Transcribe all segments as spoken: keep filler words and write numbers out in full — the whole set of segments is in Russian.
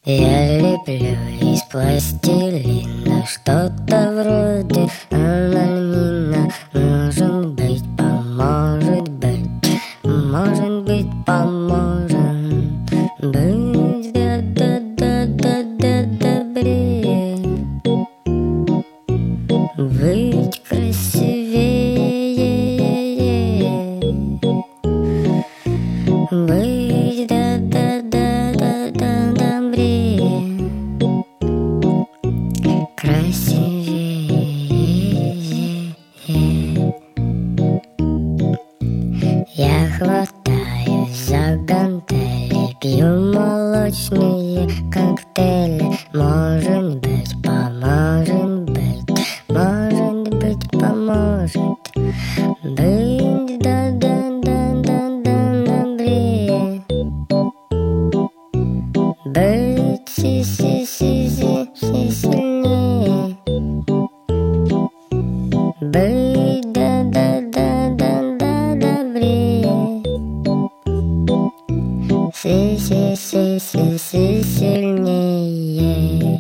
Я леплю из пластилина что-то вроде анальмина. Может быть, поможет быть, может быть, поможет быть да-да-да-да-да добрее, быть красивее, быть да-да-да-да-да добрее, красивее. Я хватаюсь за гантели, пью молочные коктейли. Может быть, поможет быть, может быть, поможет быть да-да-да-да-да добрее, быть си-си-си-си сильнее, быть да-да-да-да-да добрее, си-си-си-си-си сильнее.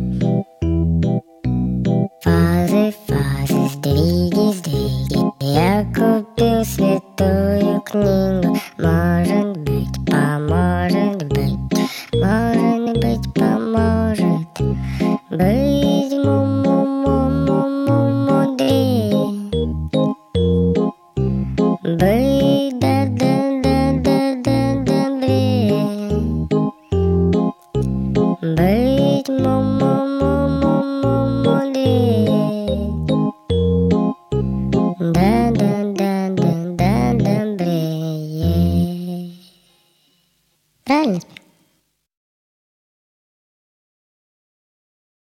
Фазы, фазы, сдвиги, сдвиги. Я купил святую книгу. Может быть, поможет быть, может быть, поможет быть му-му-му-му-мудрее, быть да-да-да-да-да добрее, быть му-му-му-му-мудрее, да-да-да-да-да добрее. Правильно?